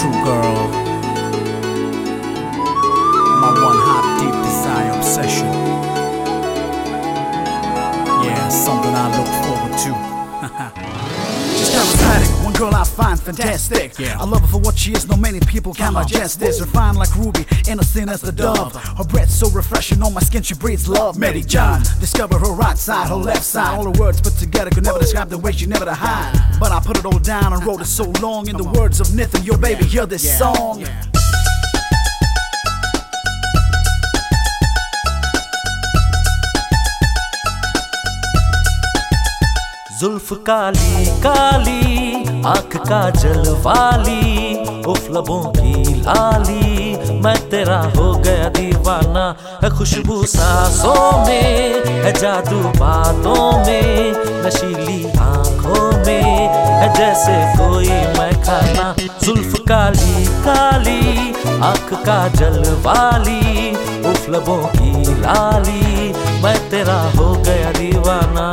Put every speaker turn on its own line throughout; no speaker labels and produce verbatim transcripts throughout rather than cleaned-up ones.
true girl, my one hot deep desire obsession. Yeah, something I look forward to. She's charismatic, one girl I find fantastic. Yeah. I love her for what she is, no many people can digest this. Refined like ruby, innocent as the dove. Her breath so refreshing, on my skin she breathes love. Mary John, discover her right side, her left side. All her words put together could never describe the way she never to hide. But I put it all down and wrote it so long in the words of Nithin. Yo baby, hear this yeah. song. Yeah.
जुल्फ काली काली आँख काजल वाली, उफ लबों की लाली, मैं तेरा हो गया दीवाना। है खुशबू सांसों में, है जादू बातों में, नशीली आँखों में, है जैसे कोई मैं खाना। जुल्फ काली काली आँख काजल वाली, उफ लबों की लाली, मैं तेरा हो गया दीवाना।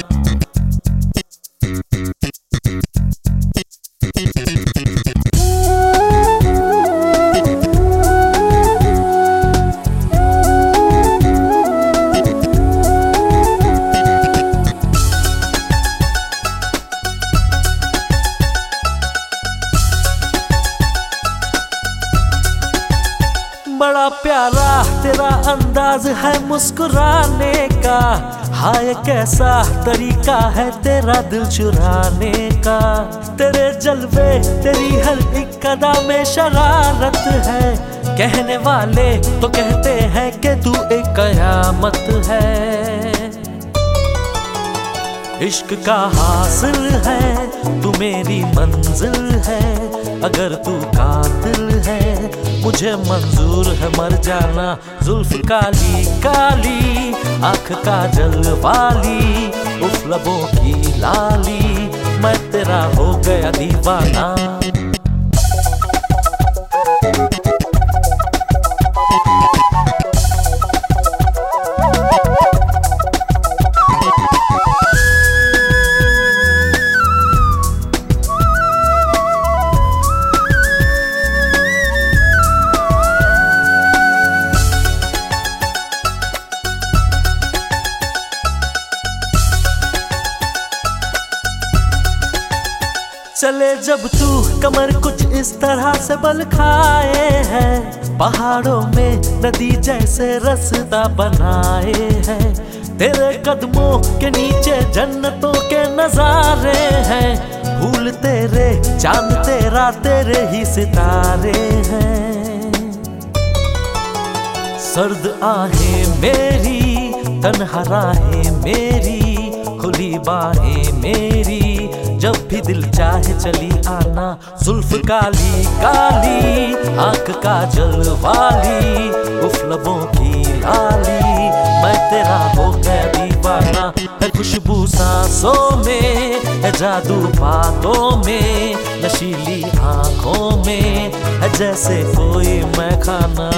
बड़ा प्यारा तेरा अंदाज है मुस्कुराने का, हाय कैसा तरीका है तेरा दिल चुराने का। तेरे जलवे तेरी हर एक अदा में शरारत है, कहने वाले तो कहते हैं कि तू एक कयामत है। इश्क का हासिल है तू मेरी मंजिल है, अगर तू कातिल है मुझे मंजूर है मर जाना। जुल्फ काली काली आँख काजल वाली, उफ लबों की लाली, मैं तेरा हो गया दीवाना। चले जब तू कमर कुछ इस तरह से बल खाए हैं, पहाड़ों में नदी जैसे रास्ता बनाए हैं। तेरे कदमों के नीचे जन्नतों के नजारे हैं, फूल तेरे चांद तेरा तेरे ही सितारे हैं। सर्द आहें मेरी तन्हा राहें मेरी, खुली बाहें मेरी, जब भी दिल चाहे चली आना। जुल्फ काली काली आँख काजल वाली, उफ लबों की लाली, मैं तेरा हो गया दीवाना। है खुशबू सांसों में, है जादू बातों में, नशीली आँखों में, है जैसे कोई मैं खाना।